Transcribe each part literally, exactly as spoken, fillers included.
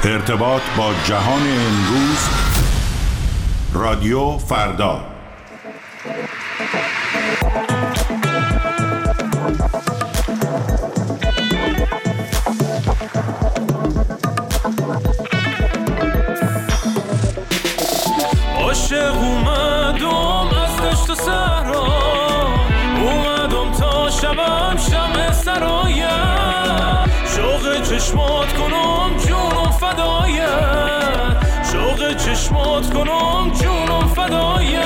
ارتباط با جهان امروز، رادیو فردا. عاشق اومدم از دشت و صحرا، اومدم تا شبم شمع سرایم، شوق چشمات کنم جونم فدایت، شوق چشمات کنم جونم فدایت.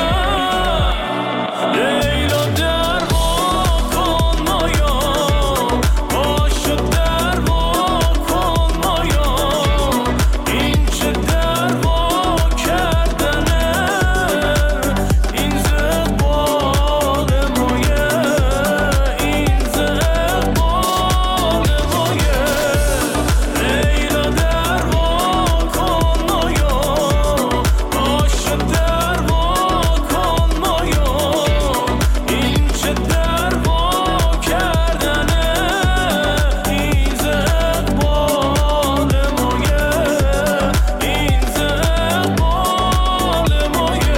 لیلا در وا کن مایا، باشو در وا کن مایا، این چه در وا کردنه، این زقبال مایه، این زقبال مایه. لیلا در وا کن مایا، باشو در وا کن مایا، این چه در وا کردنه، این زقبال مایه، این زقبال مایه.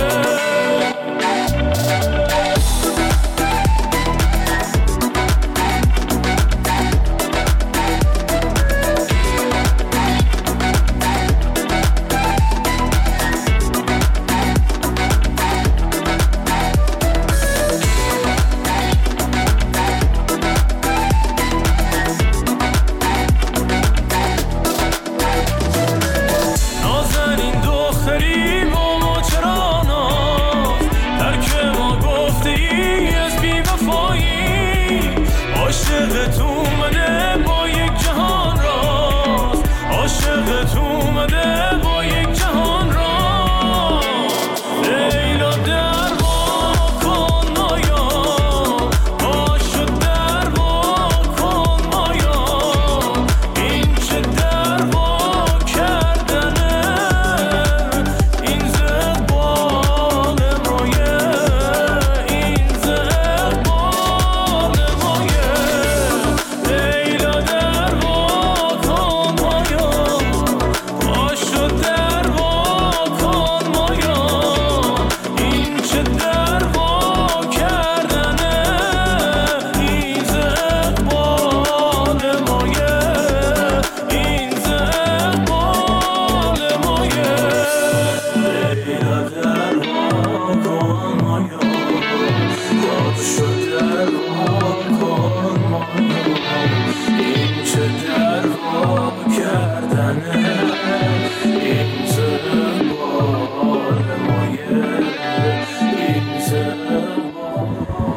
نازنین دختری ماما چرا ناز، ترک ما گفته ای از بی وفایی، عاشقت اومده با یک جهان راز، عاشقت اومده با یک جهان راز. لیلا در وا کن مایا، باشو در وا کن مایا، این چه در وا کردنه، این زقبال مایه، این زقبال مایه. لیلا در وا کن مایا، باشو در وا کن مایا، این چه در وا کردنه، این زقبال مایه، این زقبال مایه. لیلا در وا کن مایا، باشو در وا کن مایا، این چه در وا کردنه، این زقبال مایه، این زقبال.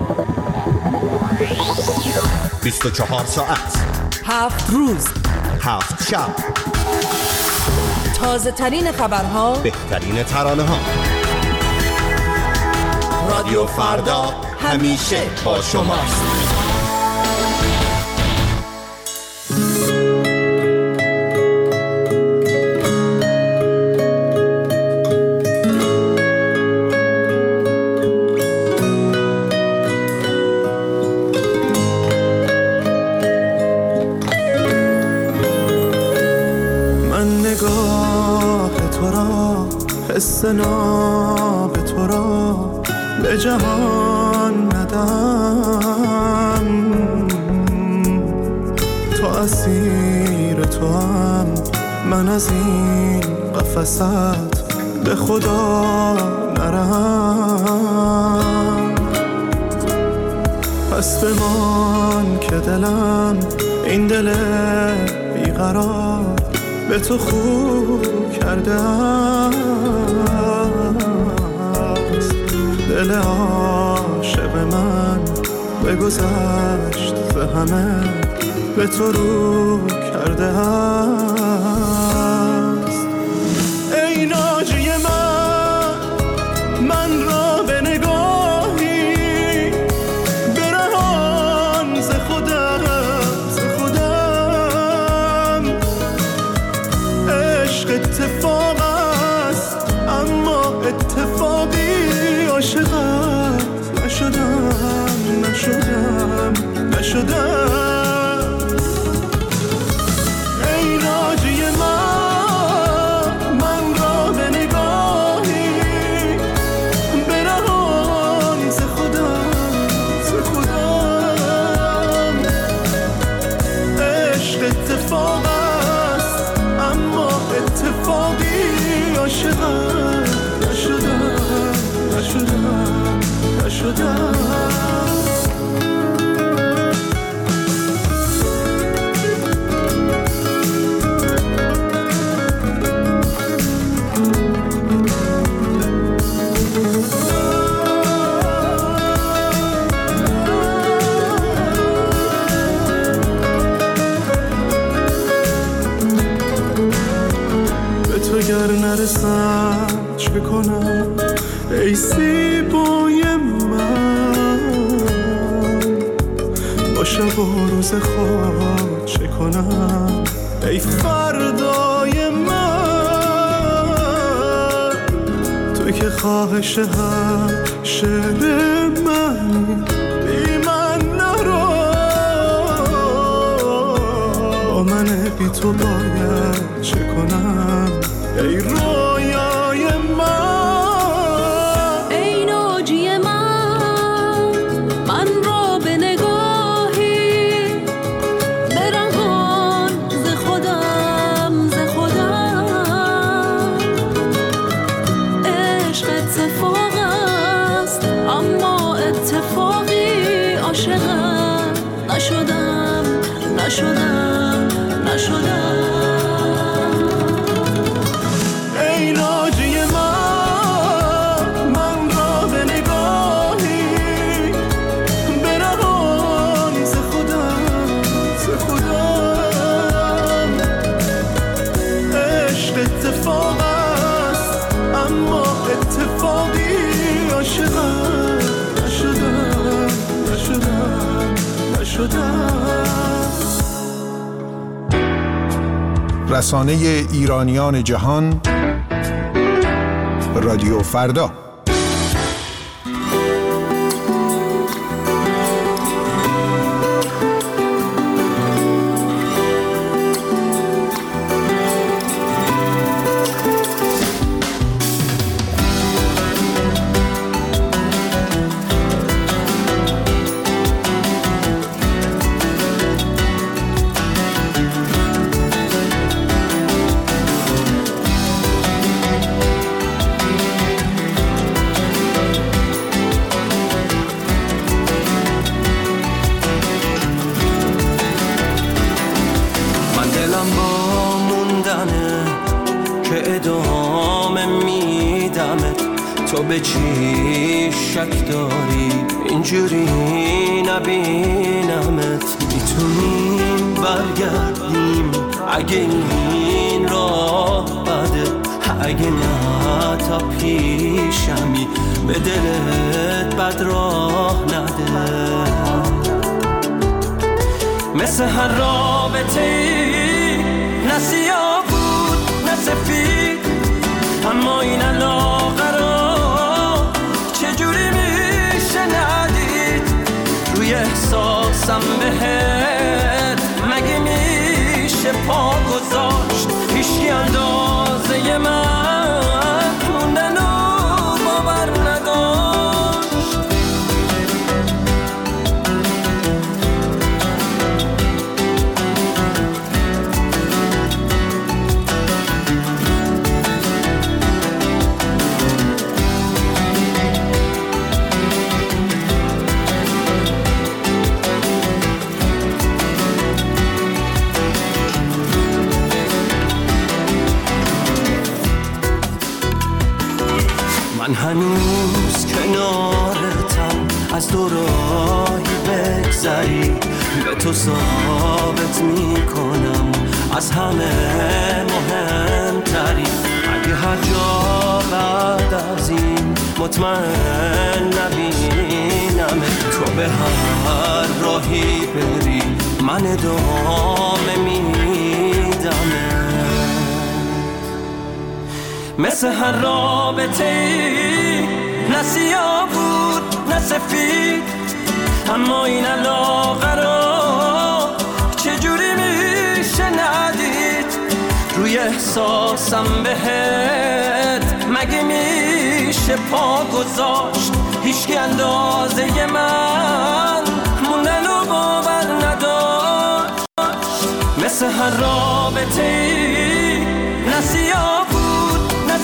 بیست و چهار ساعت، هفت روز، هفت شب، تازه ترین خبرها، بهترین ترانه ها. رادیو فردا همیشه با شماست. من نگاه تو را، حس ناب تو را به جهان ندم، تو اسیر تو هم، من از این قفست به خدا نرم. پس بمان که دلم، این دل بیقرار به تو خوب کرده است. دل عاشق من بگذشت ز همه، به تو رو کرده است. ای ناجی من، من را به نگاهی برهان ز خودم، ز خودم. عشق اتفاق است اما اتفاقی عاشقت نشدم، نشدم، نشدم. ای ناجی من، عاشقم نشدم نشدم نشدم اگر نرسم چه کنم ای زیبای من با شب و روز خواب چه کنم ای فردای من توی که خواهش هم شعر من بی من نرو با من بی تو باید چه کنم ای رویای من ای ناجی من من را به نگاهی برهان ز خودم ز خودم عشق اتفاق است اما اتفاقی عاشقم نشدم نشدم نشدم ای ناجی من من را به نگاهی برهان ز خودم ز خودم عشق اتفاق است اما اتفاقی عاشقم نشدم نشدم نشدم. رسانه ایرانیان جهان رادیو فردا. تو به چی شک داری اینجوری نبینمت میتونیم برگردیم اگه این راه بده اگه نه تا پیشمی به دلت بد راه نده مثل هر رابطه ای نه سیاه بود نه سفید اما این علاقه را چجوری میشه ندید روی احساسم بهت مگه میشه پا گذاشت هیچی اندازه من موندن و باور نداشت من هنوز کنارتم از دوراهی بگذری به تو ثابت میکنم از همه مهمتری اگه هر جا بعد از این مطمئن نبینم تو به هر راهی بری من ادامه میدم مثل هر رابطه ای نه سیاه بود نه سفید اما این علاقه را چجوری میشه ندید روی احساسم بهت مگه میشه پا گذاشت هیچکی اندازه من موندن و باور نداشت مثل هر رابطه ای نه سیاه بود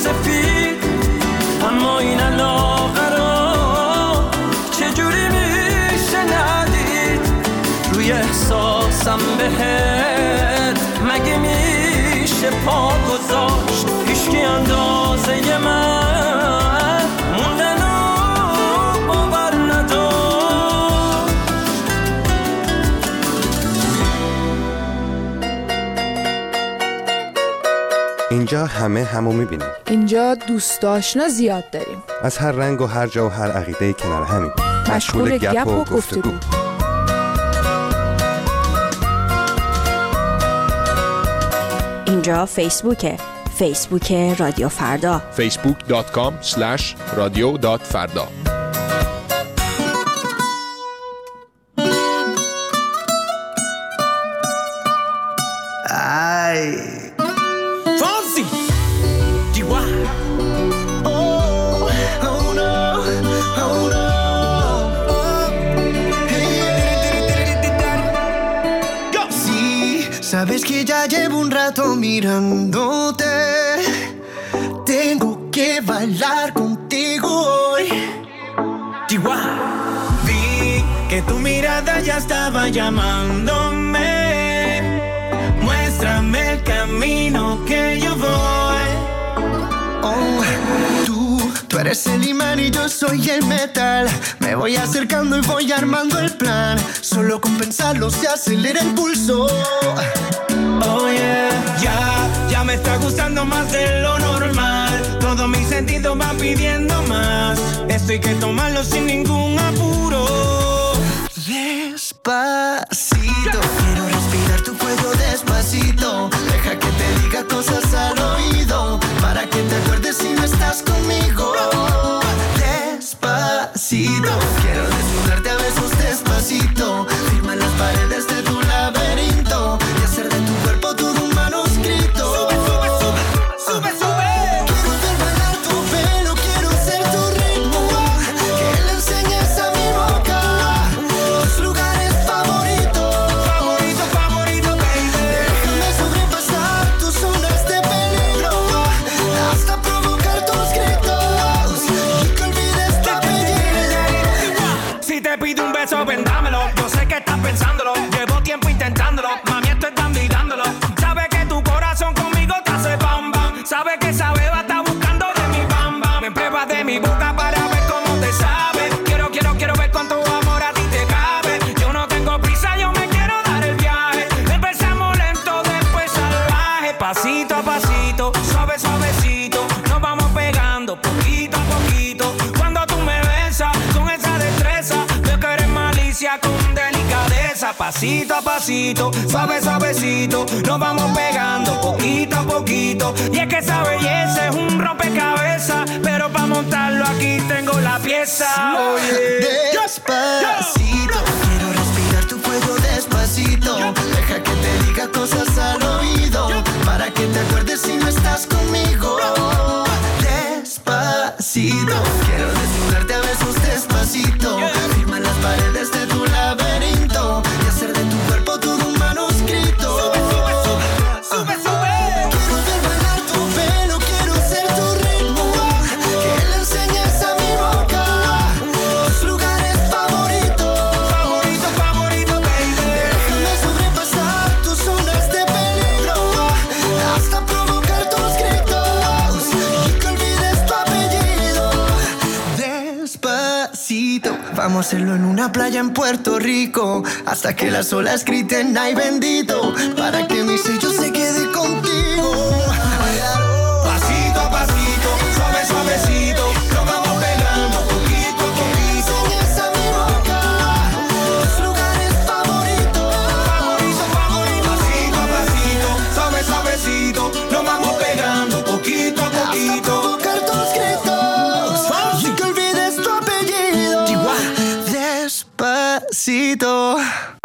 سفید، اما این علاقه رو چجوری میشه ندید؟ روی احساسم بهت مگه میشه پا گذاشت؟ هیچکی اندازه من موندن و باور نداشت. اینجا همه همو میبینیم. اینجا دوست آشنا زیاد داریم. از هر رنگ و هر جا و هر عقیده کنار همیم. مشغول گپ و گفتگو. اینجا فیسبوکه. فیسبوک رادیو فردا. فیسبوک دات کام اسلش رادیو دات فردا. Ay, Fonsi, Chihuahua. Oh, oh no, oh no. Yo. Sí, sabes que ya llevo un rato mirándote. Tengo que bailar contigo hoy. Chihuahua. Vi que tu mirada ya estaba llamándome. Muéstrame el camino que yo voy. Oh, tú, tú eres el imán y yo soy el metal. Me voy acercando y voy armando el plan. Solo con pensarlo se acelera el pulso. Oh yeah, ya, ya me está gustando más de lo normal. Todos mis sentidos van pidiendo más. Esto hay que tomarlo sin ningún apuro. Despacito, quiero respirar tu cuello despacito. Deja que te diga cosas al oído, para que te acuerdes si no estás conmigo. Despacito, quiero desnudarte a besos despacito. Firma en las paredes de tu laberinto y hacer de tu cuerpo todo un manuscrito. Sube, sube, sube, sube, sube. Quiero ver bailar tu pelo, quiero ser tu ritmo. Que le enseñes a mi boca tus lugares favoritos. Favorito, favorito, baby. Déjame sobrepasar tus zonas de peligro hasta provocar tus gritos y que olvides tu apellido. Si te pido un beso, ven dámelo. Yo sé que estás pensándolo. Llevo tiempo intentándolo. Mami, esto están mirándolo. Sabe que tu corazón conmigo te hace bam bam. Sabe que esa beba está buscando de mi bam bam. Me pruebas de mi boca para ver cómo te sabe. Quiero, quiero, quiero ver cuánto amor a ti te cabe. Yo no tengo prisa, yo me quiero dar el viaje. Empezamos lento, después salvaje. Pasito a pasito, suave, suavecito. Nos vamos pegando poquito a poquito. Cuando tú me besas con esa destreza, veo que eres malicia con delicadeza. Pasito a pasito, suave, suavecito. Nos vamos pegando poquito a poquito. Y es que esa belleza es un rompecabezas, pero para montarlo aquí tengo la pieza. Oye, despacito, quiero respirar tu cuello despacito. Deja que te diga cosas al oído, para que te acuerdes si no estás conmigo. Despacito, quiero desnudarte a besos despacito. Firma en las paredes de tu laberinto y hacer de tu cuerpo todo un manuscrito. Sube, sube, sube, sube, sube. Quiero ver bailar tu pelo, quiero ser tu ritmo. Que le enseñes a mi boca tus lugares favoritos. Favorito, favorito, baby. Déjame sobrepasar tus zonas de peligro hasta provocar tus gritos y que olvides tu apellido. Despacito, vamos a hacerlo en una playa en Puerto Rico hasta que las olas griten ay bendito, para que mi sello se quede contigo. Pasito a pasito, suave, suavecito, nos vamos pegando poquito a poquito. Enseñas a mi boca tus lugares favoritos. Favorito, favorito. Pasito a pasito, suave, suavecito, nos vamos pegando poquito a poquito. Hasta provocar tus gritos y que olvides tu apellido. Despacito.